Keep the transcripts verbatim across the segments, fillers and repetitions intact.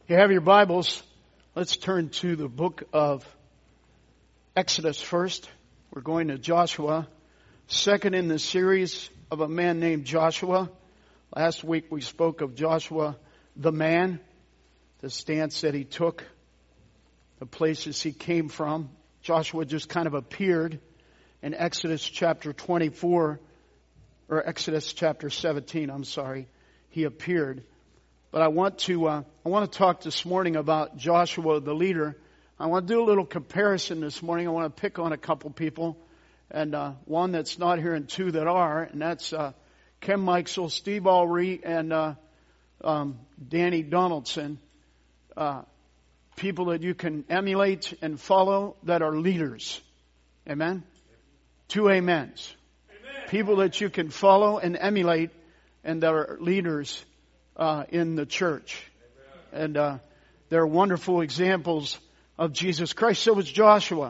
You have your Bibles. Let's turn to the book of Exodus first. We're going to Joshua, second in the series of a man named Joshua. Last week we spoke of Joshua, the man, the stance that he took, the places he came from. Joshua just kind of appeared in Exodus chapter twenty-four, or Exodus chapter seventeen, I'm sorry. He appeared. But I want to uh, I want to talk this morning about Joshua, the leader. I want to do a little comparison this morning. I want to pick on a couple people, and uh, one that's not here and two that are, and that's uh, Ken Mikesell, Steve Ulrey, and uh, um, Danny Donaldson. Uh, people that you can emulate and follow that are leaders. Amen? Two amens. Amen. People that you can follow and emulate and that are leaders Uh, in the church. And uh, they're wonderful examples of Jesus Christ. So was Joshua.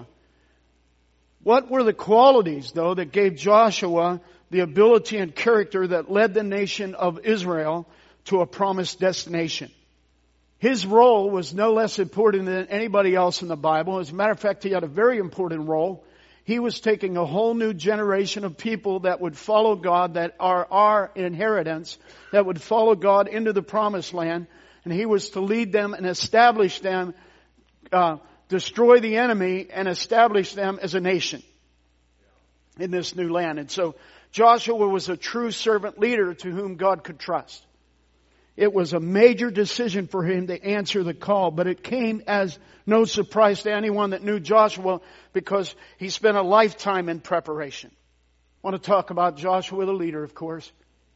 What were the qualities, though, that gave Joshua the ability and character that led the nation of Israel to a promised destination? His role was no less important than anybody else in the Bible. As a matter of fact, he had a very important role. He was taking a whole new generation of people that would follow God, that are our inheritance, that would follow God into the promised land. And he was to lead them and establish them, uh, destroy the enemy and establish them as a nation in this new land. And so Joshua was a true servant leader to whom God could trust. It was a major decision for him to answer the call, but it came as no surprise to anyone that knew Joshua because he spent a lifetime in preparation. I want to talk about Joshua the leader, of course.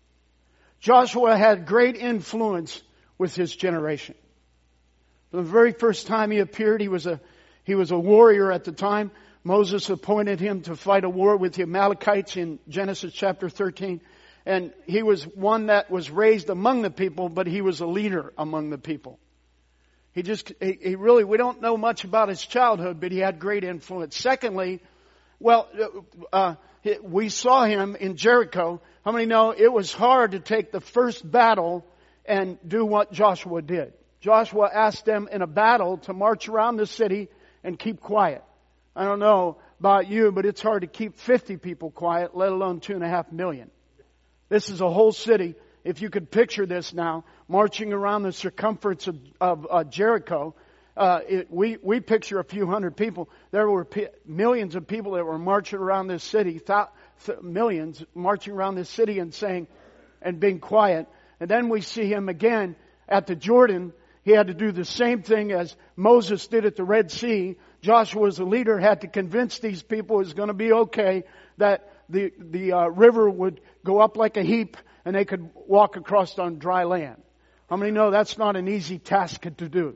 Joshua had great influence with his generation. From the very first time he appeared, he was a he was a warrior at the time. Moses appointed him to fight a war with the Amalekites in Genesis chapter thirteen. And he was one that was raised among the people, but he was a leader among the people. He just, he, he really, we don't know much about his childhood, but he had great influence. Secondly, well, uh, we saw him in Jericho. How many know it was hard to take the first battle and do what Joshua did? Joshua asked them in a battle to march around the city and keep quiet. I don't know about you, but it's hard to keep fifty people quiet, let alone two and a half million. This is a whole city. If you could picture this now, marching around the circumference of, of uh, Jericho, uh, it, we we picture a few hundred people. There were p- millions of people that were marching around this city, th- th- millions marching around this city and saying, and being quiet. And then we see him again at the Jordan. He had to do the same thing as Moses did at the Red Sea. Joshua, as a leader, had to convince these people it was going to be okay, that the the uh, river would go up like a heap and they could walk across on dry land. How many know that's not an easy task to do?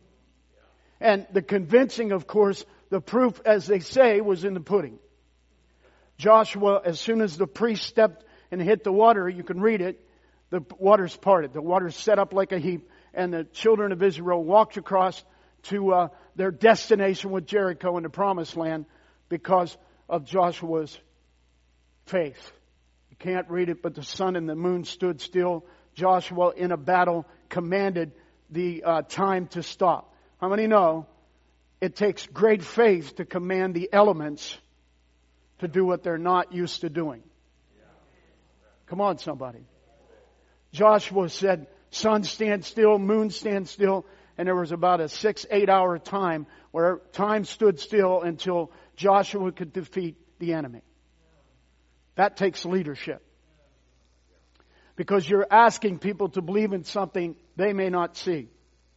And the convincing, of course, the proof, as they say, was in the pudding. Joshua, as soon as the priest stepped and hit the water, you can read it, the waters parted. The waters set up like a heap, and the children of Israel walked across to uh, their destination with Jericho in the promised land because of Joshua's faith. You can't read it, but the sun and the moon stood still. Joshua, in a battle, commanded the uh, time to stop. How many know it takes great faith to command the elements to do what they're not used to doing? Come on, somebody. Joshua said, sun stand still, moon stand still, and there was about a six, eight hour time where time stood still until Joshua could defeat the enemy. That takes leadership. Because you're asking people to believe in something they may not see.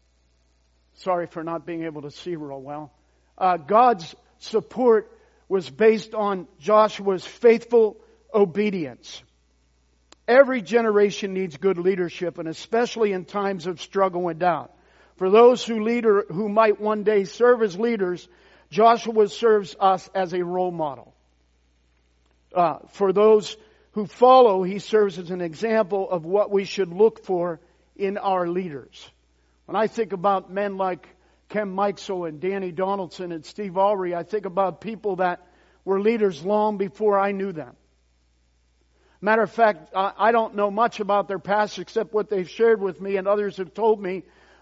Sorry for not being able to see real well. Uh, God's support was based on Joshua's faithful obedience. Every generation needs good leadership, and especially in times of struggle and doubt. For those who lead or who might one day serve as leaders, Joshua serves us as a role model. Uh, for those who follow, he serves as an example of what we should look for in our leaders. When I think about men like Ken Mikesell and Danny Donaldson and Steve Ulrey, I think about people that were leaders long before I knew them. Matter of fact, I don't know much about their past except what they've shared with me and others have told me.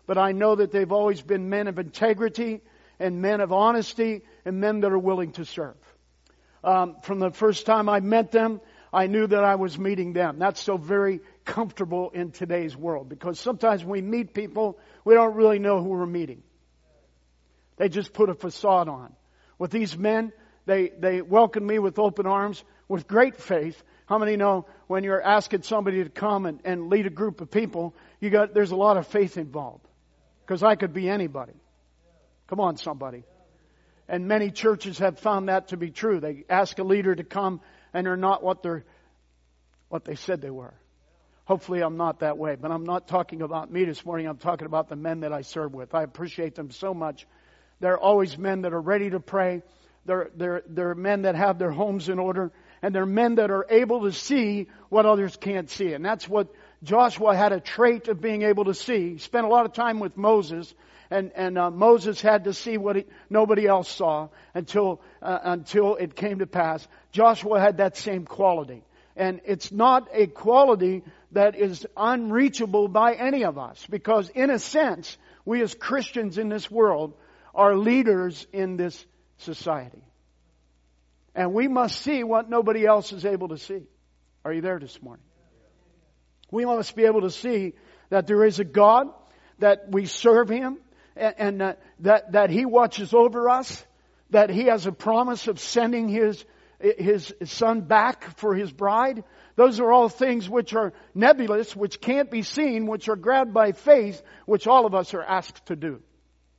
but I know that they've always been men of integrity and men of honesty and men that are willing to serve. Um, from the first time I met them, I knew that I was meeting them. That's so very comfortable in today's world, because sometimes when we meet people, we don't really know who we're meeting. They just put a facade on. With these men, they, they welcomed me with open arms, with great faith. How many know when you're asking somebody to come and, and lead a group of people, you got, there's a lot of faith involved. Because I could be anybody. Come on, somebody. And many churches have found that to be true. They ask a leader to come and they're not what they're, what they said they were. Hopefully I'm not that way. But I'm not talking about me this morning. I'm talking about the men that I serve with. I appreciate them so much. They're always men that are ready to pray. They're, they're, they're men that have their homes in order. And they're men that are able to see what others can't see. And that's what Joshua had, a trait of being able to see. He spent a lot of time with Moses. And, and uh, Moses had to see what he, nobody else saw until, uh, until it came to pass. Joshua had that same quality. And it's not a quality that is unreachable by any of us. Because in a sense, we as Christians in this world are leaders in this society. And we must see what nobody else is able to see. Are you there this morning? We must be able to see that there is a God, that we serve Him, and, and uh, that, that He watches over us, that He has a promise of sending His, His Son back for His bride. Those are all things which are nebulous, which can't be seen, which are grabbed by faith, which all of us are asked to do.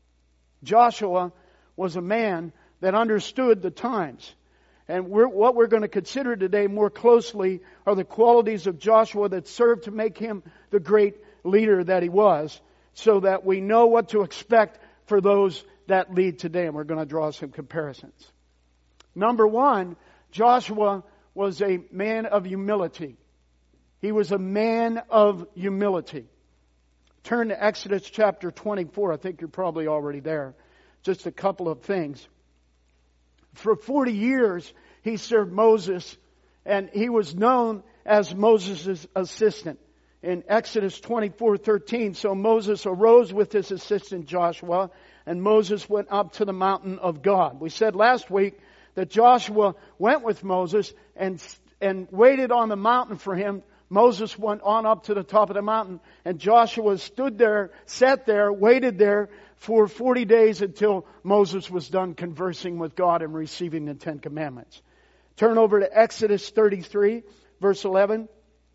Joshua was a man that understood the times. And we're, what we're going to consider today more closely are the qualities of Joshua that served to make him the great leader that he was, so that we know what to expect for those that lead today. And we're going to draw some comparisons. Number one, Joshua was a man of humility. He was a man of humility. Turn to Exodus chapter twenty-four. I think you're probably already there. Just a couple of things. For forty years, he served Moses, and he was known as Moses' assistant. In Exodus twenty-four thirteen, so Moses arose with his assistant Joshua, and Moses went up to the mountain of God. We said last week that Joshua went with Moses and, and waited on the mountain for him. Moses went on up to the top of the mountain, and Joshua stood there, sat there, waited there for forty days until Moses was done conversing with God and receiving the Ten Commandments. Turn over to Exodus thirty-three, verse eleven.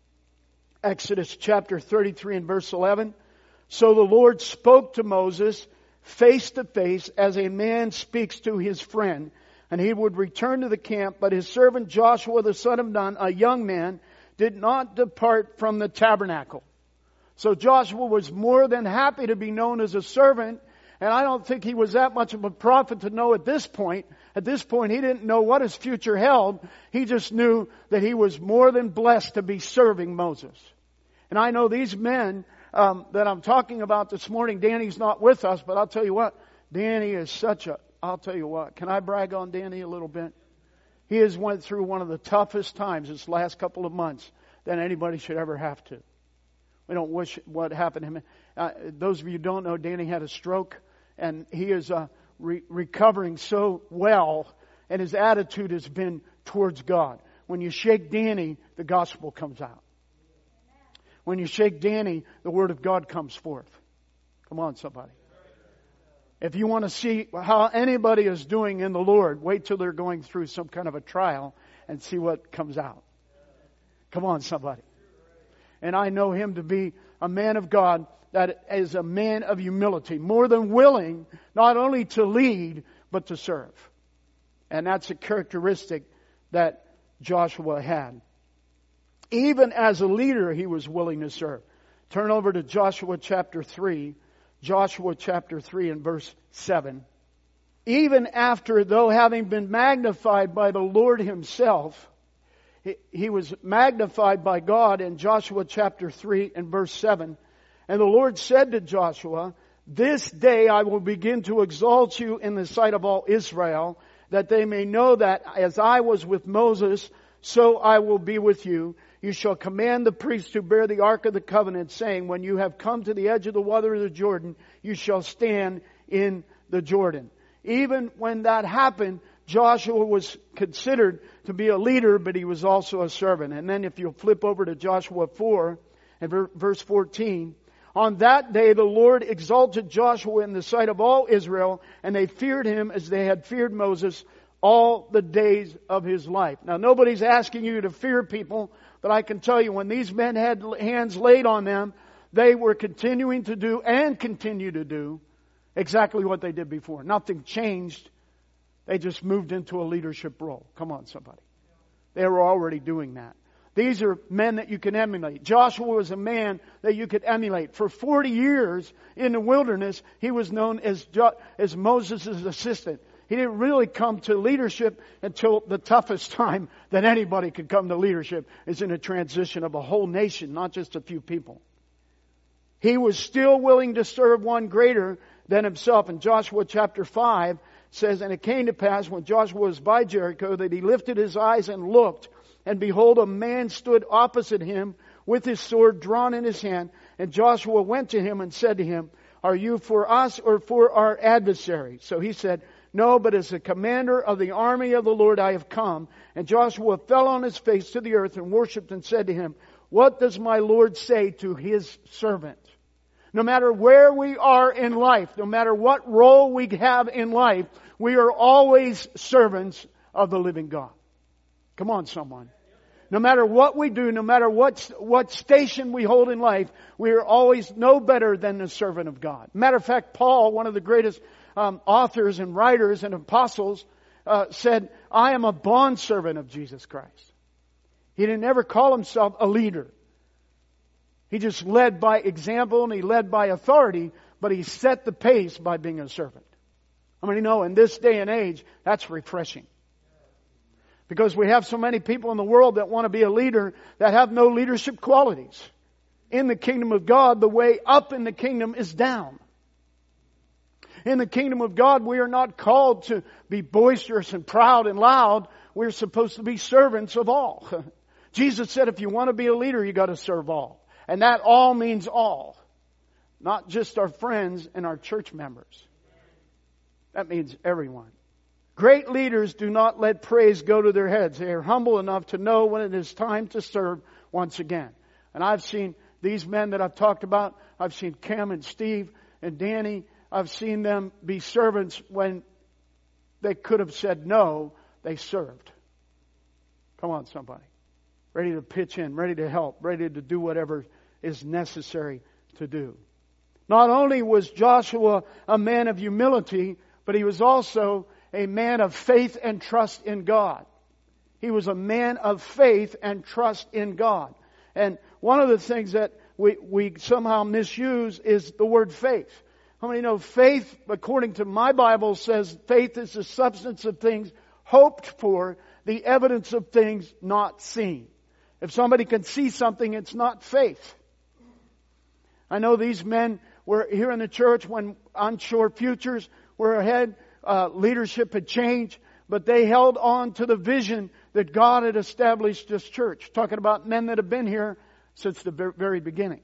Exodus chapter thirty-three and verse eleven. So the Lord spoke to Moses face to face as a man speaks to his friend, and he would return to the camp, but his servant Joshua the son of Nun, a young man, did not depart from the tabernacle. So Joshua was more than happy to be known as a servant, and I don't think he was that much of a prophet to know at this point. At this point, he didn't know what his future held. He just knew that he was more than blessed to be serving Moses. And I know these men um, that I'm talking about this morning, Danny's not with us, but I'll tell you what, Danny is such a, I'll tell you what, can I brag on Danny a little bit? He has went through one of the toughest times this last couple of months that anybody should ever have to. We don't wish what happened to him. Uh, those of you who don't know, Danny had a stroke, and he is uh, re- recovering so well, and his attitude has been towards God. When you shake Danny, the gospel comes out. When you shake Danny, the Word of God comes forth. Come on, somebody. If you want to see how anybody is doing in the Lord, wait till they're going through some kind of a trial and see what comes out. Come on, somebody. And I know him to be a man of God that is a man of humility, more than willing not only to lead, but to serve. And that's a characteristic that Joshua had. Even as a leader, he was willing to serve. Turn over to Joshua chapter three. Joshua chapter three and verse seven. Even after, though having been magnified by the Lord Himself, he, he was magnified by God in Joshua chapter three and verse seven. And the Lord said to Joshua, this day I will begin to exalt you in the sight of all Israel, that they may know that as I was with Moses, so I will be with you. you shall command the priests to bear the ark of the covenant, saying, when you have come to the edge of the water of the Jordan, you shall stand in the Jordan. Even when that happened, Joshua was considered to be a leader, but he was also a servant. And then if you'll flip over to Joshua four and verse fourteen, on that day the Lord exalted Joshua in the sight of all Israel, and they feared him as they had feared Moses all the days of his life. Now nobody's asking you to fear people, but I can tell you when these men had hands laid on them, they were continuing to do and continue to do exactly what they did before. Nothing changed. They just moved into a leadership role. Come on, somebody. They were already doing that. These are men that you can emulate. Joshua was a man that you could emulate. For forty years in the wilderness, he was known as, jo- as Moses' assistant. He didn't really come to leadership until the toughest time that anybody could come to leadership is in a transition of a whole nation, not just a few people. He was still willing to serve one greater than himself. In Joshua chapter five says, and it came to pass when Joshua was by Jericho that he lifted his eyes and looked, and behold, a man stood opposite him with his sword drawn in his hand. And Joshua went to him and said to him, are you for us or for our adversary? So he said, no, but as the commander of the army of the Lord I have come. And Joshua fell on his face to the earth and worshipped and said to him, what does my Lord say to his servant? No matter where we are in life, no matter what role we have in life, we are always servants of the living God. Come on, someone. No matter what we do, no matter what, what station we hold in life, we are always no better than the servant of God. Matter of fact, Paul, one of the greatest um, authors and writers and apostles, uh, said, I am a bondservant of Jesus Christ. He didn't ever call himself a leader. He just led by example and he led by authority, but he set the pace by being a servant. I mean, you know, in this day and age, that's refreshing. Because we have so many people in the world that want to be a leader that have no leadership qualities. In the kingdom of God, the way up in the kingdom is down. In the kingdom of God, we are not called to be boisterous and proud and loud. We're supposed to be servants of all. Jesus said if you want to be a leader, you got to serve all. And that all means all. Not just our friends and our church members. That means everyone. Great leaders do not let praise go to their heads. They are humble enough to know when it is time to serve once again. And I've seen these men that I've talked about. I've seen Cam and Steve and Danny. I've seen them be servants when they could have said no. They served. Come on, somebody. Ready to pitch in, ready to help, ready to do whatever is necessary to do. Not only was Joshua a man of humility, but he was also a man of faith and trust in God. He was a man of faith and trust in God. And one of the things that we, we somehow misuse is the word faith. How many know faith, according to my Bible, says faith is the substance of things hoped for, the evidence of things not seen. If somebody can see something, it's not faith. I know these men were here in the church when Onshore Futures were ahead. Uh, leadership had changed, but they held on to the vision that God had established this church. Talking about men that have been here since the very beginning.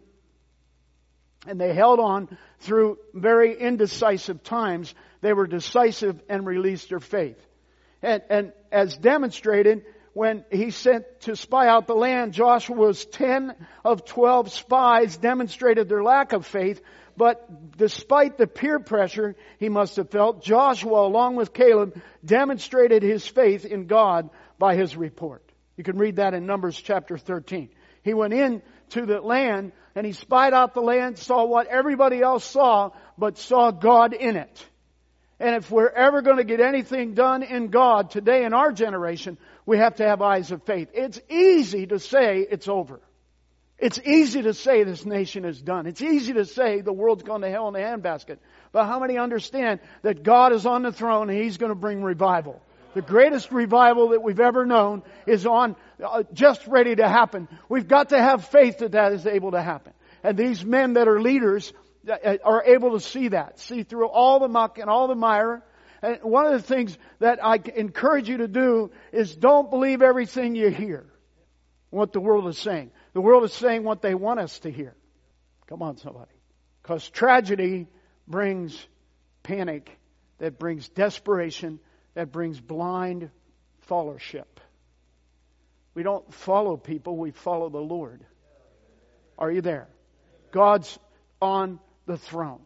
And they held on through very indecisive times. They were decisive and released their faith. And, and as demonstrated, when he sent to spy out the land, Joshua's ten of twelve spies demonstrated their lack of faith. But despite the peer pressure he must have felt, Joshua, along with Caleb, demonstrated his faith in God by his report. You can read that in Numbers chapter thirteen. He went in to the land and he spied out the land, saw what everybody else saw, but saw God in it. And if we're ever going to get anything done in God today in our generation, we have to have eyes of faith. It's easy to say it's over. It's easy to say this nation is done. It's easy to say the world's gone to hell in a handbasket. But how many understand that God is on the throne and He's going to bring revival? The greatest revival that we've ever known is on, uh, just ready to happen. We've got to have faith that that is able to happen. And these men that are leaders are able to see that, see through all the muck and all the mire. And one of the things that I encourage you to do is don't believe everything you hear. what the world is saying. The world is saying what they want us to hear. Come on, somebody. Because tragedy brings panic, that brings desperation, that brings blind followership. We don't follow people, we follow the Lord. Are you there? God's on the throne.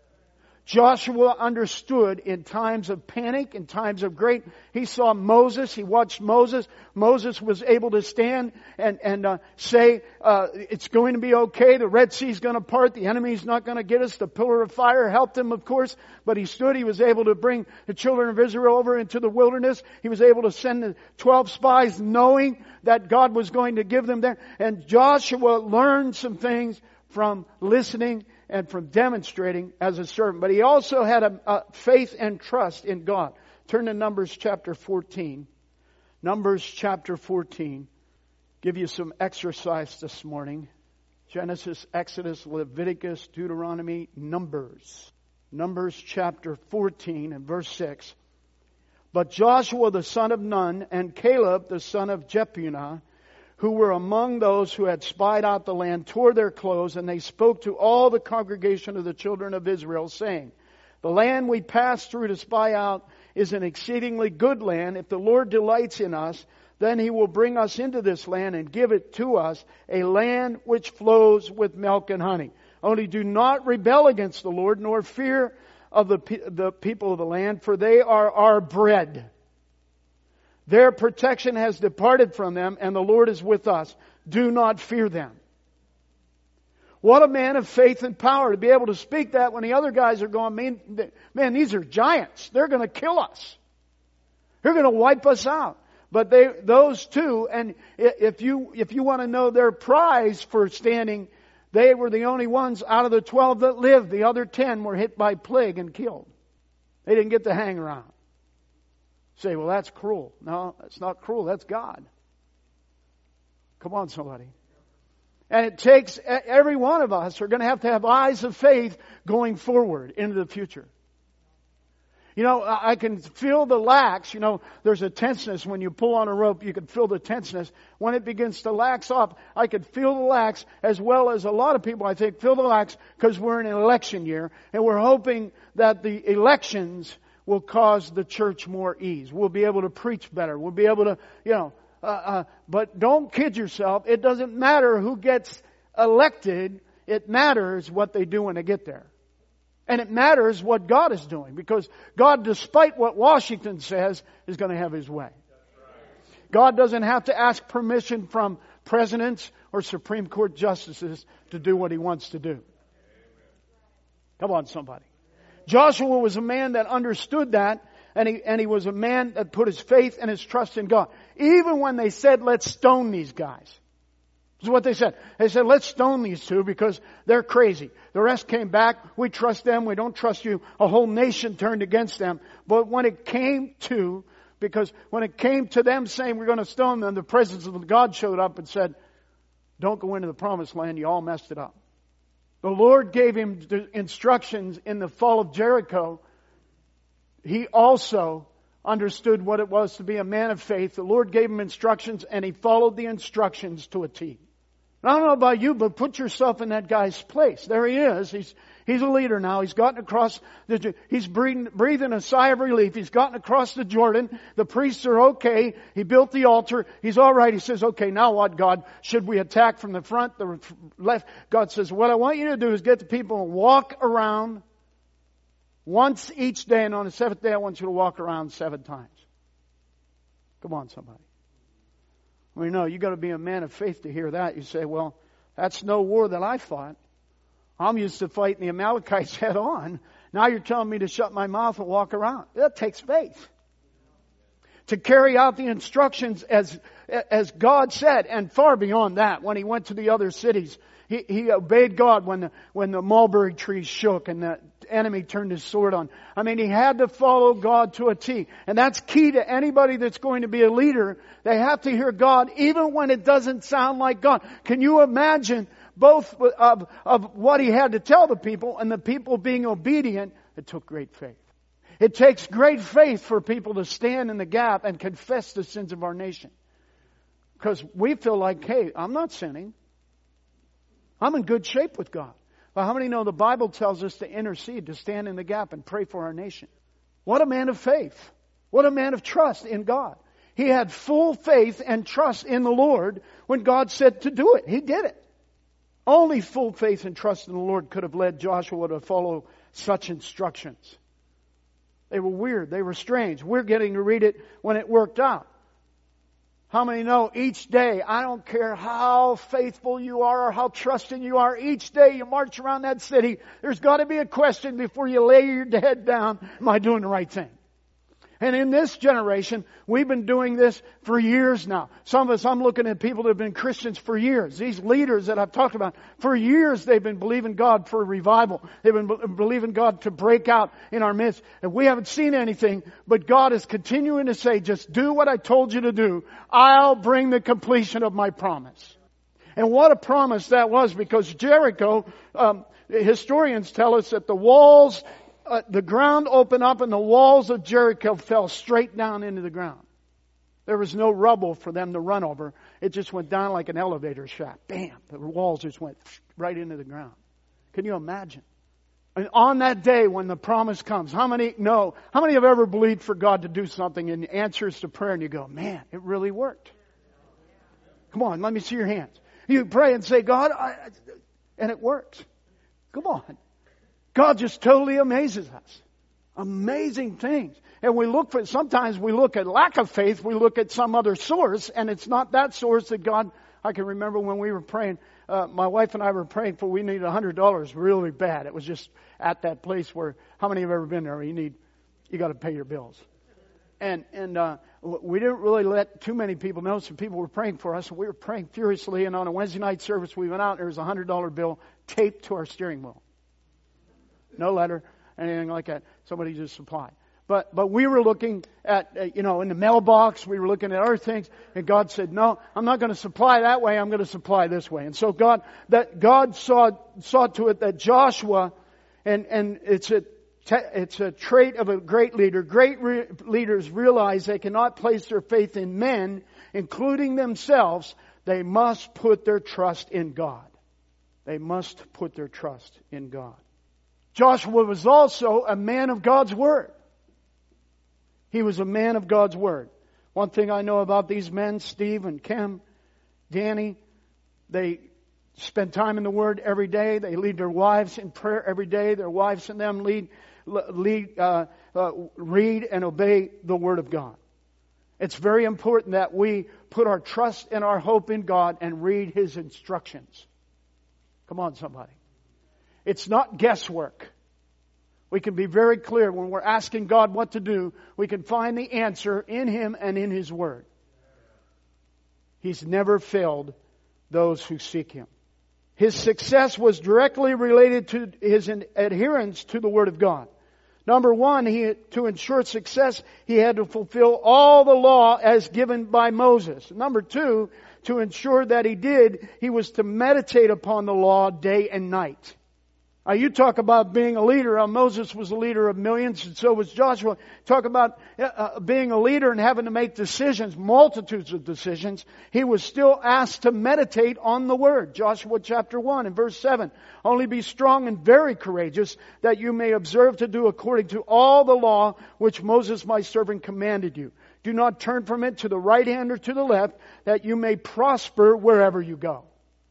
Joshua understood in times of panic, in times of great, he saw Moses, he watched Moses. Moses was able to stand and, and uh, say, uh, it's going to be okay, the Red Sea's going to part, the enemy's not going to get us, the pillar of fire helped him, of course, but he stood, he was able to bring the children of Israel over into the wilderness. He was able to send the twelve spies knowing that God was going to give them there. And Joshua learned some things from listening and from demonstrating as a servant. But he also had a, a faith and trust in God. Turn to Numbers chapter fourteen. Numbers chapter fourteen. Give you some exercise this morning. Genesis, Exodus, Leviticus, Deuteronomy, Numbers. Numbers chapter fourteen and verse six. But Joshua the son of Nun and Caleb the son of Jephunneh, who were among those who had spied out the land, tore their clothes, and they spoke to all the congregation of the children of Israel, saying, the land we passed through to spy out is an exceedingly good land. If the Lord delights in us, then He will bring us into this land and give it to us, a land which flows with milk and honey. Only do not rebel against the Lord, nor fear of the, the people of the land, for they are our bread. Their protection has departed from them, and the Lord is with us. Do not fear them. What a man of faith and power to be able to speak that when the other guys are going, man, man these are giants. They're going to kill us. They're going to wipe us out. But they, those two, and if you, if you want to know their prize for standing, they were the only ones out of the twelve that lived. The other ten were hit by plague and killed. They didn't get to hang around. Say, well, that's cruel. No, that's not cruel. That's God. Come on, somebody. And it takes, every one of us are going to have to have eyes of faith going forward into the future. You know, I can feel the lax. You know, there's a tenseness when you pull on a rope. You can feel the tenseness. When it begins to lax off, I can feel the lax, as well as a lot of people, I think, feel the lax because we're in an election year. And we're hoping that the elections will cause the church more ease. We'll be able to preach better. We'll be able to, you know, uh, uh, but don't kid yourself. It doesn't matter who gets elected. It matters what they do when they get there. And it matters what God is doing, because God, despite what Washington says, is going to have His way. God doesn't have to ask permission from presidents or Supreme Court justices to do what He wants to do. Come on, somebody. Joshua was a man that understood that, and he, and he was a man that put his faith and his trust in God. Even when they said, let's stone these guys. This is what they said. They said, let's stone these two because they're crazy. The rest came back. We trust them. We don't trust you. A whole nation turned against them. But when it came to, because when it came to them saying we're going to stone them, the presence of God showed up and said, don't go into the promised land. You all messed it up. The Lord gave him the instructions in the fall of Jericho. He also understood what it was to be a man of faith. The Lord gave him instructions, and he followed the instructions to a T. I don't know about you, but put yourself in that guy's place. There he is. He's he's a leader now. He's gotten across the, he's breathing, breathing a sigh of relief. He's gotten across the Jordan. The priests are okay. He built the altar. He's all right. He says, okay, now what, God? Should we attack from the front, the left? God says, what I want you to do is get the people and walk around once each day, and on the seventh day I want you to walk around seven times. Come on, somebody. Well, you know, you got to be a man of faith to hear that. You say, well, that's no war that I fought. I'm used to fighting the Amalekites head on. Now you're telling me to shut my mouth and walk around. That takes faith. To carry out the instructions as as God said, and far beyond that. When he went to the other cities, he, he obeyed God when the when the mulberry trees shook and the enemy turned his sword on. I mean, he had to follow God to a T. And that's key to anybody that's going to be a leader. They have to hear God even when it doesn't sound like God. Can you imagine both of, of what he had to tell the people and the people being obedient? It took great faith. It takes great faith for people to stand in the gap and confess the sins of our nation. Because we feel like, hey, I'm not sinning. I'm in good shape with God. But how many know the Bible tells us to intercede, to stand in the gap and pray for our nation? What a man of faith. What a man of trust in God. He had full faith and trust in the Lord when God said to do it. He did it. Only full faith and trust in the Lord could have led Joshua to follow such instructions. They were weird. They were strange. We're getting to read it when it worked out. How many know each day, I don't care how faithful you are or how trusting you are, each day you march around that city, there's got to be a question before you lay your head down, am I doing the right thing? And in this generation, we've been doing this for years now. Some of us, I'm looking at people that have been Christians for years. These leaders that I've talked about, for years they've been believing God for revival. They've been believing God to break out in our midst. And we haven't seen anything, but God is continuing to say, just do what I told you to do. I'll bring the completion of my promise. And what a promise that was, because Jericho, um, historians tell us that the walls Uh, the ground opened up and the walls of Jericho fell straight down into the ground. There was no rubble for them to run over. It just went down like an elevator shaft. Bam! The walls just went right into the ground. Can you imagine? And on that day when the promise comes, how many know, how many have ever believed for God to do something and answers to prayer and you go, man, it really worked? Come on, let me see your hands. You pray and say, God, I, and it works. Come on. God just totally amazes us. Amazing things. And we look for, sometimes we look at lack of faith, we look at some other source, and it's not that source that God, I can remember when we were praying, uh, my wife and I were praying for, we needed one hundred dollars really bad. It was just at that place where, how many have ever been there? You need, you got to pay your bills. And, and, uh, we didn't really let too many people know. Some people were praying for us, and we were praying furiously, and on a Wednesday night service we went out, and there was a one hundred dollar bill taped to our steering wheel. No letter, anything like that. Somebody just supplied. But but we were looking at, uh, you know, in the mailbox, we were looking at other things, and God said, no, I'm not going to supply that way, I'm going to supply this way. And so God, that God saw, saw to it that Joshua, and, and it's a, it's a trait of a great leader. Great re- leaders realize they cannot place their faith in men, including themselves. They must put their trust in God. They must put their trust in God. Joshua was also a man of God's Word. He was a man of God's Word. One thing I know about these men, Steve and Kim, Danny, they spend time in the Word every day. They lead their wives in prayer every day. Their wives and them lead, lead, uh, uh, read and obey the Word of God. It's very important that we put our trust and our hope in God and read His instructions. Come on, somebody. It's not guesswork. We can be very clear when we're asking God what to do. We can find the answer in Him and in His Word. He's never failed those who seek Him. His success was directly related to his adherence to the Word of God. Number one, he, to ensure success, he had to fulfill all the law as given by Moses. Number two, to ensure that he did, he was to meditate upon the law day and night. Uh, you talk about being a leader. Uh, Moses was a leader of millions, and so was Joshua. Talk about uh, being a leader and having to make decisions, multitudes of decisions. He was still asked to meditate on the Word. Joshua chapter one and verse seven. Only be strong and very courageous, that you may observe to do according to all the law which Moses my servant commanded you. Do not turn from it to the right hand or to the left, that you may prosper wherever you go.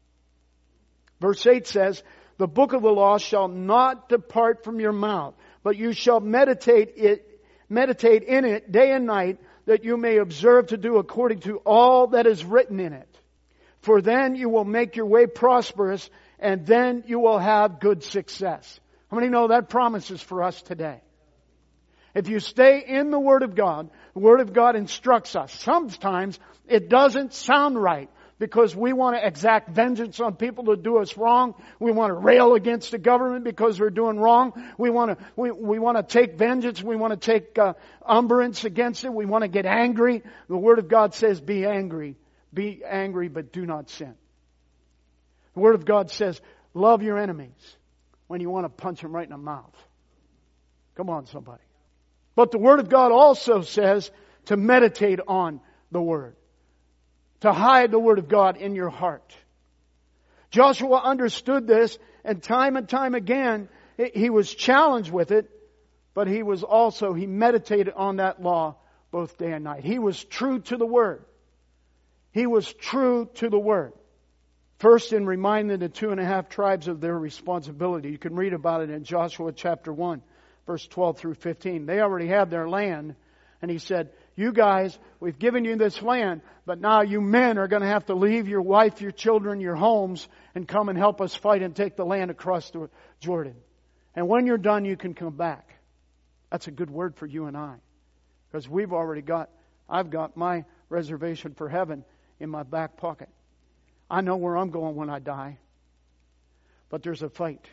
Verse eight says, the book of the law shall not depart from your mouth, but you shall meditate it, meditate in it day and night, that you may observe to do according to all that is written in it. For then you will make your way prosperous, and then you will have good success. How many know that promise is for us today? If you stay in the Word of God, the Word of God instructs us. Sometimes it doesn't sound right, because we want to exact vengeance on people who do us wrong. We want to rail against the government because they're doing wrong. We want to we, we want to take vengeance. We want to take uh, umbrance against it. We want to get angry. The Word of God says, be angry. Be angry, but do not sin. The Word of God says, love your enemies when you want to punch them right in the mouth. Come on, somebody. But the Word of God also says to meditate on the Word. to hide the Word of God in your heart. Joshua understood this, and time and time again, he was challenged with it, but he was also, he meditated on that law both day and night. He was true to the Word. He was true to the Word. First, in reminding the two and a half tribes of their responsibility. You can read about it in Joshua chapter one, verse twelve through fifteen. They already had their land, and he said, you guys, we've given you this land, but now you men are going to have to leave your wife, your children, your homes, and come and help us fight and take the land across the Jordan. And when you're done, you can come back. That's a good word for you and I. Because we've already got, I've got my reservation for heaven in my back pocket. I know where I'm going when I die. But there's a fight.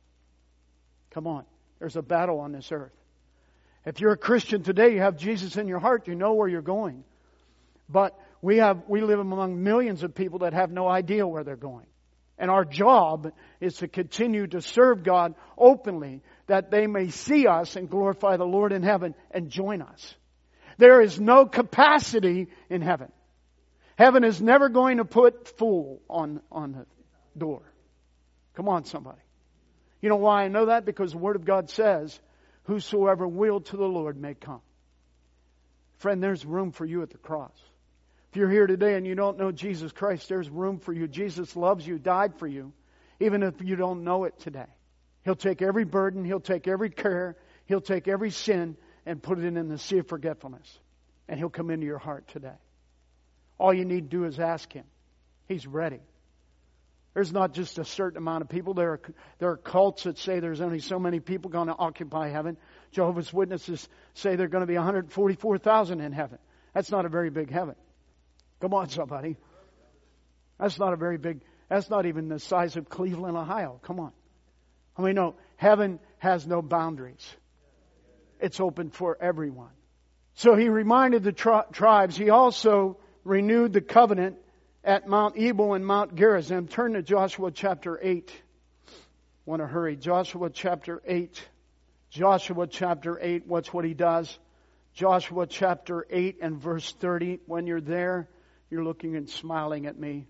Come on. There's a battle on this earth. If you're a Christian today, you have Jesus in your heart, you know where you're going. But we have we live among millions of people that have no idea where they're going. And our job is to continue to serve God openly, that they may see us and glorify the Lord in heaven and join us. There is no capacity in heaven. Heaven is never going to put fool on, on the door. Come on, somebody. You know why I know that? Because the Word of God says, whosoever will to the Lord may come. Friend, there's room for you at the cross. If you're here today and you don't know Jesus Christ, there's room for you. Jesus loves you, died for you, even if you don't know it today. He'll take every burden, He'll take every care, He'll take every sin and put it in the sea of forgetfulness. And He'll come into your heart today. All you need to do is ask Him. He's ready. There's not just a certain amount of people. There are, there are cults that say there's only so many people going to occupy heaven. Jehovah's Witnesses say there are going to be one hundred forty-four thousand in heaven. That's not a very big heaven. Come on, somebody. That's not a very big, that's not even the size of Cleveland, Ohio. Come on. I mean, no, heaven has no boundaries. It's open for everyone. So He reminded the tri- tribes. He also renewed the covenant at Mount Ebal and Mount Gerizim. Turn to Joshua chapter eight. I want to hurry. Joshua chapter eight. Joshua chapter eight. Watch what he does. Joshua chapter eight and verse thirty. When you're there, you're looking and smiling at me.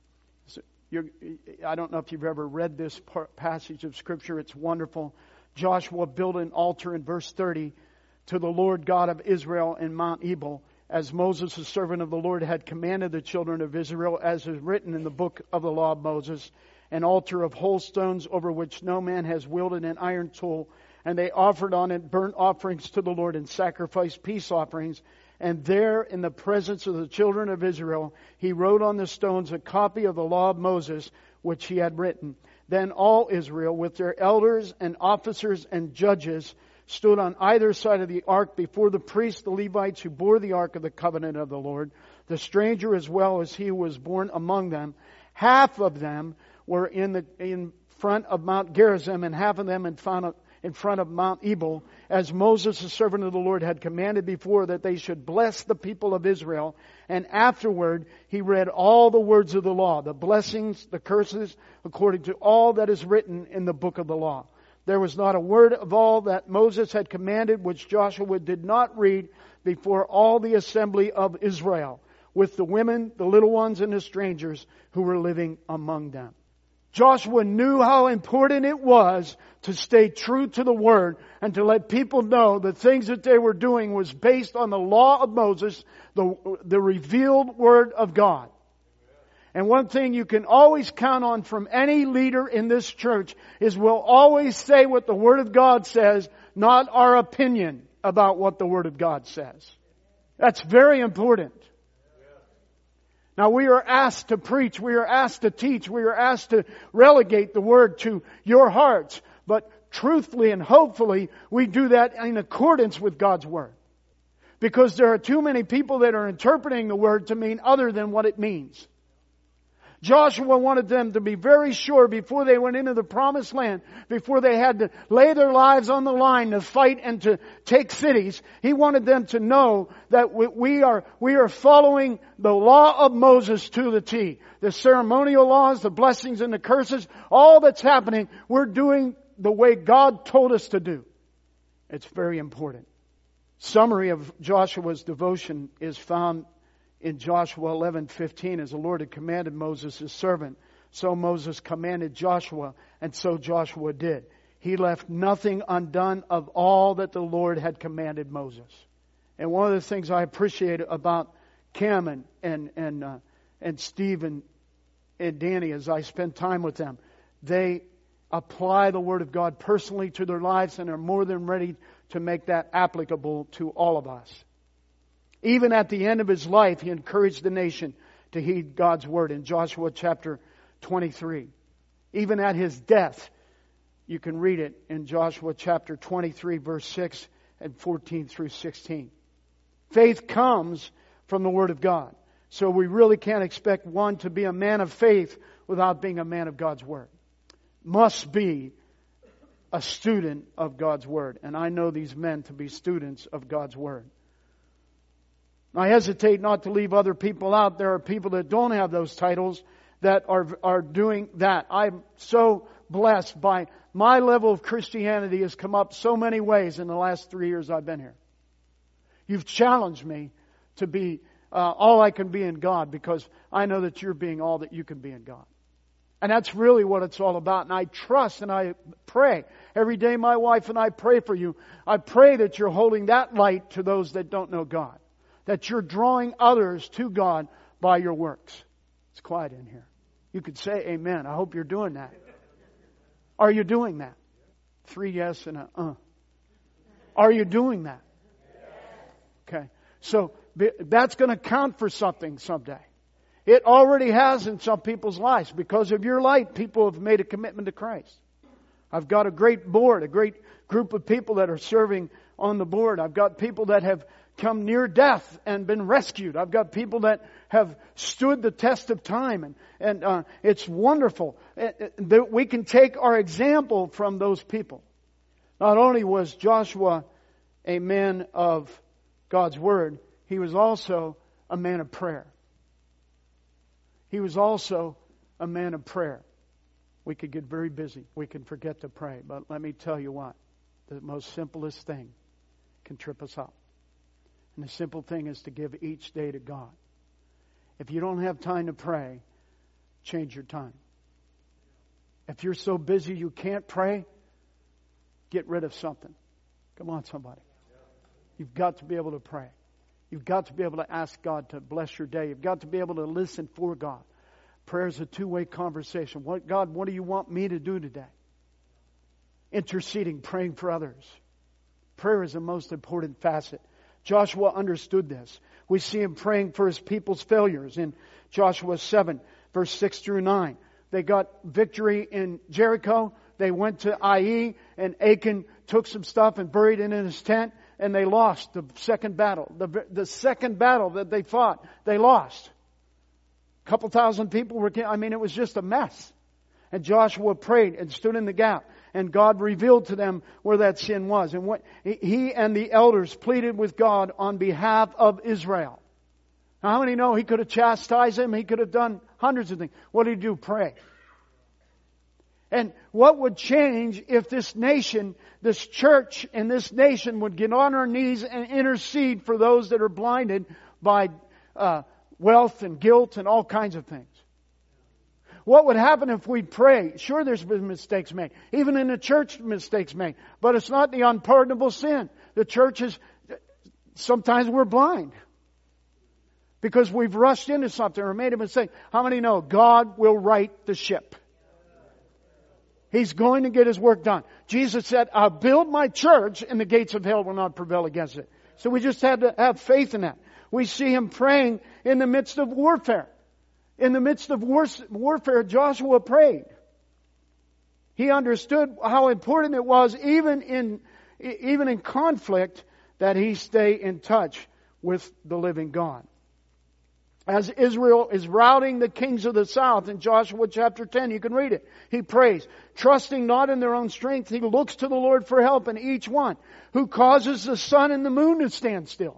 You're, I don't know if you've ever read this passage of Scripture. It's wonderful. Joshua built an altar in verse thirty to the Lord God of Israel in Mount Ebal, as Moses, the servant of the Lord, had commanded the children of Israel, as is written in the book of the law of Moses, an altar of whole stones over which no man has wielded an iron tool. And they offered on it burnt offerings to the Lord and sacrificed peace offerings. And there, in the presence of the children of Israel, he wrote on the stones a copy of the law of Moses, which he had written. Then all Israel, with their elders and officers and judges, stood on either side of the ark before the priests, the Levites, who bore the ark of the covenant of the Lord, the stranger as well as he who was born among them. Half of them were in the in front of Mount Gerizim, and half of them in front of, in front of Mount Ebal, as Moses, the servant of the Lord, had commanded before, that they should bless the people of Israel. And afterward he read all the words of the law, the blessings, the curses, according to all that is written in the book of the law. There was not a word of all that Moses had commanded which Joshua did not read before all the assembly of Israel, with the women, the little ones, and the strangers who were living among them. Joshua knew how important it was to stay true to the Word and to let people know the things that they were doing was based on the law of Moses, the, the revealed Word of God. And one thing you can always count on from any leader in this church is we'll always say what the Word of God says, not our opinion about what the Word of God says. That's very important. Now we are asked to preach, we are asked to teach, we are asked to relegate the Word to your hearts. But truthfully and hopefully we do that in accordance with God's Word. Because there are too many people that are interpreting the Word to mean other than what it means. Joshua wanted them to be very sure before they went into the promised land, before they had to lay their lives on the line to fight and to take cities. He wanted them to know that we are, we are following the law of Moses to the T. The ceremonial laws, the blessings and the curses, all that's happening, we're doing the way God told us to do. It's very important. Summary of Joshua's devotion is found in Joshua eleven fifteen, as the Lord had commanded Moses, his servant, so Moses commanded Joshua, and so Joshua did. He left nothing undone of all that the Lord had commanded Moses. And one of the things I appreciate about Kim and and and, uh, and Steve and, and Danny, as I spend time with them, they apply the Word of God personally to their lives and are more than ready to make that applicable to all of us. Even at the end of his life, he encouraged the nation to heed God's Word in Joshua chapter twenty-three. Even at his death, you can read it in Joshua chapter twenty-three, verse six and fourteen through sixteen. Faith comes from the Word of God. So we really can't expect one to be a man of faith without being a man of God's Word. Must be a student of God's Word. And I know these men to be students of God's Word. I hesitate not to leave other people out. There are people that don't have those titles that are, are doing that. I'm so blessed by my level of Christianity has come up so many ways in the last three years I've been here. You've challenged me to be uh, all I can be in God, because I know that you're being all that you can be in God. And that's really what it's all about. And I trust and I pray. Every day my wife and I pray for you. I pray that you're holding that light to those that don't know God. That you're drawing others to God by your works. It's quiet in here. You could say amen. I hope you're doing that. Are you doing that? Three yes and a uh. Are you doing that? Okay. So that's going to count for something someday. It already has in some people's lives. Because of your light, people have made a commitment to Christ. I've got a great board, a great group of people that are serving on the board. I've got people that have come near death and been rescued. I've got people that have stood the test of time. And, and uh, it's wonderful that we can take our example from those people. Not only was Joshua a man of God's Word, he was also a man of prayer. He was also a man of prayer. We could get very busy. We can forget to pray. But let me tell you what. The most simplest thing can trip us up. And the simple thing is to give each day to God. If you don't have time to pray, change your time. If you're so busy you can't pray, get rid of something. Come on, somebody. You've got to be able to pray. You've got to be able to ask God to bless your day. You've got to be able to listen for God. Prayer is a two-way conversation. What, God, what do you want me to do today? Interceding, praying for others. Prayer is the most important facet. Joshua understood this. We see him praying for his people's failures in Joshua seven, verse six through nine. They got victory in Jericho. They went to Ai, and Achan took some stuff and buried it in his tent, and they lost the second battle. The, the second battle that they fought, they lost. A couple thousand people were, I mean, it was just a mess. And Joshua prayed and stood in the gap. And God revealed to them where that sin was. And what he and the elders pleaded with God on behalf of Israel. Now, how many know he could have chastised them? He could have done hundreds of things. What did he do? Pray. And what would change if this nation, this church and this nation would get on our knees and intercede for those that are blinded by uh, wealth and guilt and all kinds of things? What would happen if we pray? Sure, there's been mistakes made. Even in the church, mistakes made. But it's not the unpardonable sin. The church is, sometimes we're blind. Because we've rushed into something or made a mistake. How many know God will right the ship? He's going to get His work done. Jesus said, I'll build my church and the gates of hell will not prevail against it. So we just have to have faith in that. We see Him praying in the midst of warfare. In the midst of war, warfare, Joshua prayed. He understood how important it was, even in, even in conflict, that he stay in touch with the living God. As Israel is routing the kings of the south in Joshua chapter ten, you can read it. He prays, trusting not in their own strength. He looks to the Lord for help in each one, who causes the sun and the moon to stand still.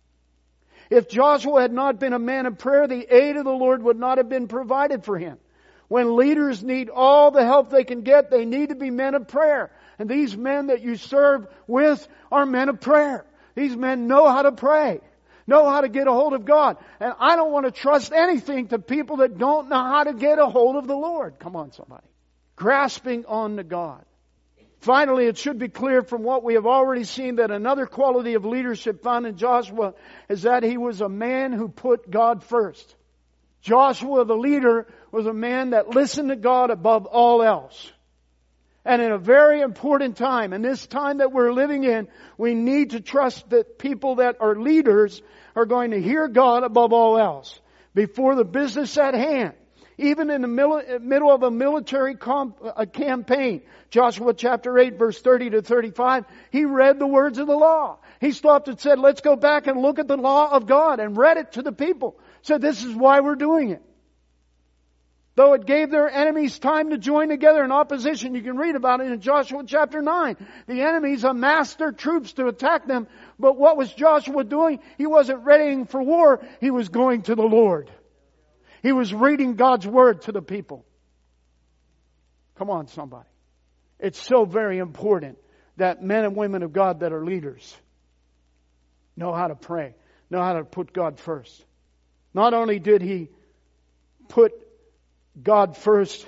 If Joshua had not been a man of prayer, the aid of the Lord would not have been provided for him. When leaders need all the help they can get, they need to be men of prayer. And these men that you serve with are men of prayer. These men know how to pray. know how to get a hold of God. And I don't want to trust anything to people that don't know how to get a hold of the Lord. Come on, somebody. Grasping on to God. Finally, it should be clear from what we have already seen that another quality of leadership found in Joshua is that he was a man who put God first. Joshua, the leader, was a man that listened to God above all else. And in a very important time, in this time that we're living in, we need to trust that people that are leaders are going to hear God above all else. Before the business at hand, even in the middle of a military campaign, Joshua chapter eight, verse thirty to thirty-five, he read the words of the law. He stopped and said, let's go back and look at the law of God, and read it to the people. Said, this is why we're doing it. Though it gave their enemies time to join together in opposition, you can read about it in Joshua chapter nine. The enemies amassed their troops to attack them. But what was Joshua doing? He wasn't readying for war. He was going to the Lord. He was reading God's Word to the people. Come on, somebody. It's so very important that men and women of God that are leaders know how to pray, know how to put God first. Not only did he put God first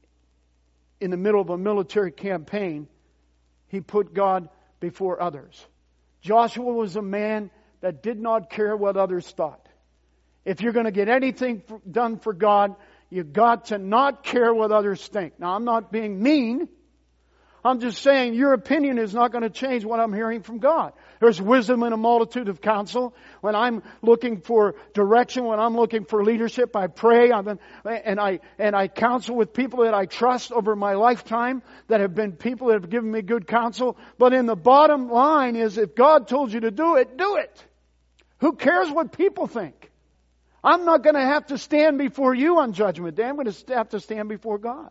in the middle of a military campaign, he put God before others. Joshua was a man that did not care what others thought. If you're going to get anything done for God, you've got to not care what others think. Now, I'm not being mean. I'm just saying your opinion is not going to change what I'm hearing from God. There's wisdom in a multitude of counsel. When I'm looking for direction, when I'm looking for leadership, I pray I'm, and I and I counsel with people that I trust over my lifetime, that have been people that have given me good counsel. But in the bottom line is, if God told you to do it, do it. Who cares what people think? I'm not going to have to stand before you on Judgment Day. I'm going to have to stand before God.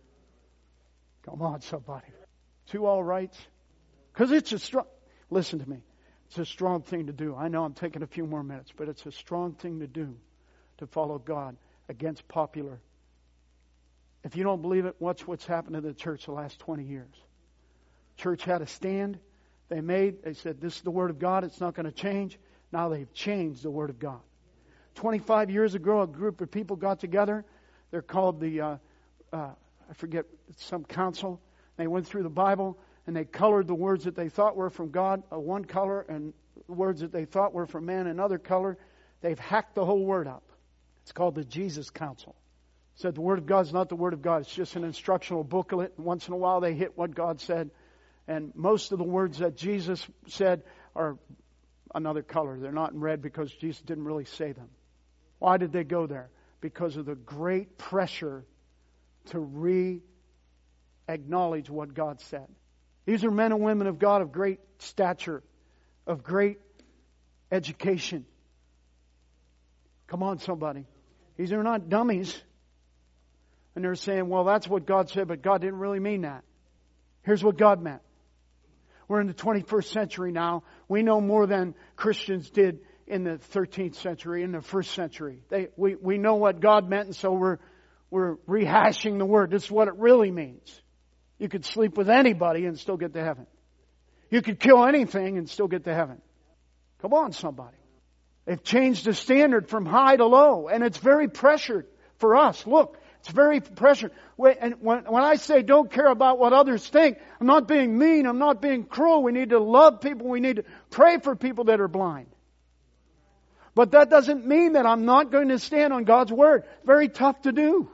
Come on, somebody. Two all rights. Because it's a strong, listen to me, it's a strong thing to do. I know I'm taking a few more minutes, but it's a strong thing to do to follow God against popular. If you don't believe it, watch what's happened to the church the last twenty years. Church had a stand they made. They said, this is the Word of God. It's not going to change. Now they've changed the Word of God. twenty-five years ago, a group of people got together. They're called the, uh, uh, I forget, some council. They went through the Bible and they colored the words that they thought were from God, uh, one color, and the words that they thought were from man, another color. They've hacked the whole Word up. It's called the Jesus Council. Said the Word of God is not the Word of God. It's just an instructional booklet. Once in a while they hit what God said. And most of the words that Jesus said are another color. They're not in red because Jesus didn't really say them. Why did they go there? Because of the great pressure to re-acknowledge what God said. These are men and women of God of great stature, of great education. Come on, somebody. These are not dummies. And they're saying, well, that's what God said, but God didn't really mean that. Here's what God meant. We're in the twenty-first century now. We know more than Christians did in the thirteenth century, in the first century. They, we, we know what God meant, and so we're, we're rehashing the Word. This is what it really means. You could sleep with anybody and still get to heaven. You could kill anything and still get to heaven. Come on, somebody. They've changed the standard from high to low, and it's very pressured for us. Look, it's very pressured. And when, when I say don't care about what others think, I'm not being mean, I'm not being cruel. We need to love people. We need to pray for people that are blind. But that doesn't mean that I'm not going to stand on God's Word. Very tough to do.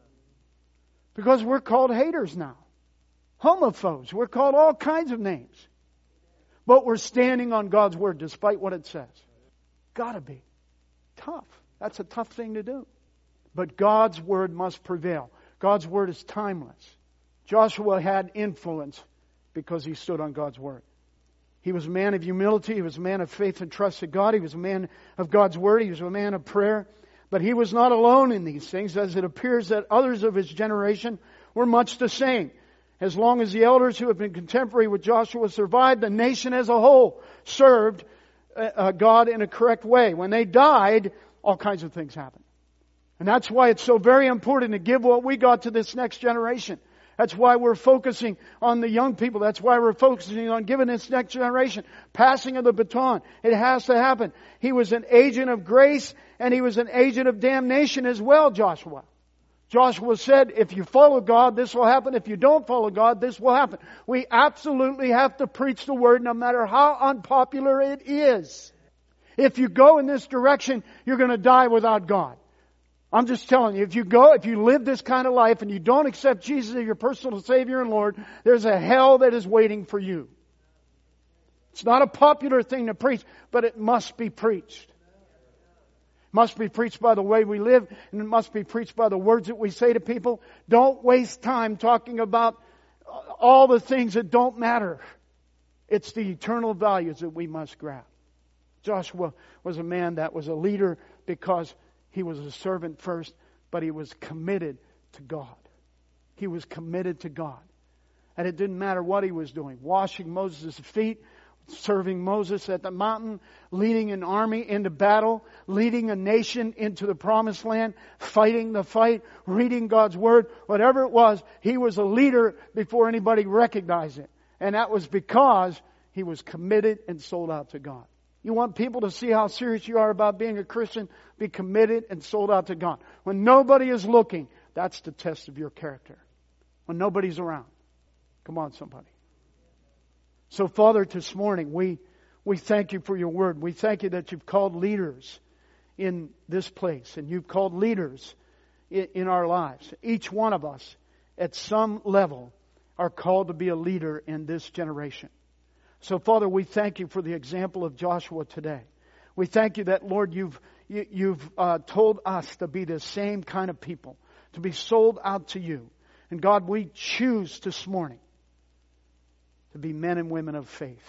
Because we're called haters now. Homophobes. We're called all kinds of names. But we're standing on God's Word despite what it says. Gotta be. Tough. That's a tough thing to do. But God's Word must prevail. God's Word is timeless. Joshua had influence because he stood on God's Word. He was a man of humility. He was a man of faith and trust in God. He was a man of God's Word. He was a man of prayer. But he was not alone in these things, as it appears that others of his generation were much the same. As long as the elders who have been contemporary with Joshua survived, the nation as a whole served uh, God in a correct way. When they died, all kinds of things happened. And that's why it's so very important to give what we got to this next generation. That's why we're focusing on the young people. That's why we're focusing on giving this next generation passing of the baton. It has to happen. He was an agent of grace and he was an agent of damnation as well, Joshua. Joshua said, if you follow God, this will happen. If you don't follow God, this will happen. We absolutely have to preach the Word no matter how unpopular it is. If you go in this direction, you're going to die without God. I'm just telling you, if you go, if you live this kind of life and you don't accept Jesus as your personal Savior and Lord, there's a hell that is waiting for you. It's not a popular thing to preach, but it must be preached. It must be preached by the way we live, and it must be preached by the words that we say to people. Don't waste time talking about all the things that don't matter. It's the eternal values that we must grab. Joshua was a man that was a leader because he was a servant first, but he was committed to God. He was committed to God. And it didn't matter what he was doing. Washing Moses' feet, serving Moses at the mountain, leading an army into battle, leading a nation into the promised land, fighting the fight, reading God's Word, whatever it was, he was a leader before anybody recognized it. And that was because he was committed and sold out to God. You want people to see how serious you are about being a Christian? Be committed and sold out to God. When nobody is looking, that's the test of your character. When nobody's around. Come on, somebody. So, Father, this morning, we, we thank you for your word. We thank you that you've called leaders in this place. And you've called leaders in, in our lives. Each one of us, at some level, are called to be a leader in this generation. So, Father, we thank you for the example of Joshua today. We thank you that, Lord, you've you, you've uh, told us to be the same kind of people, to be sold out to you. And God, we choose this morning to be men and women of faith.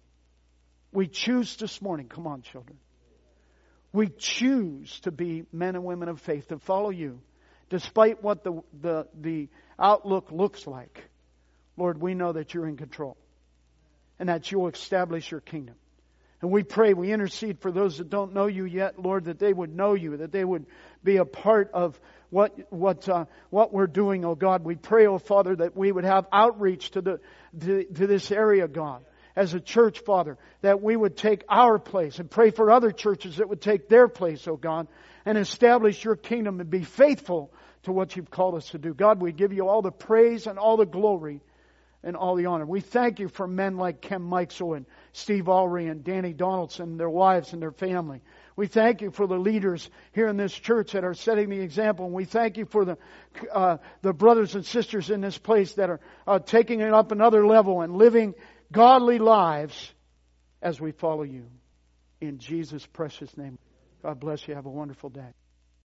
We choose this morning, come on, children. We choose to be men and women of faith, to follow you, despite what the the, the outlook looks like. Lord, we know that you're in control. And that you'll establish your kingdom. And we pray, we intercede for those that don't know you yet, Lord, that they would know you, that they would be a part of what what uh, what we're doing, oh God. We pray, oh Father, that we would have outreach to the to, to this area, God, as a church, Father, that we would take our place and pray for other churches that would take their place, oh God, and establish your kingdom and be faithful to what you've called us to do. God, we give you all the praise and all the glory and all the honor. We thank you for men like Ken Meixel and Steve Ulry and Danny Donaldson, their wives and their family. We thank you for the leaders here in this church that are setting the example. And we thank you for the uh, the brothers and sisters in this place that are uh, taking it up another level and living godly lives as we follow you. In Jesus' precious name. God bless you. Have a wonderful day.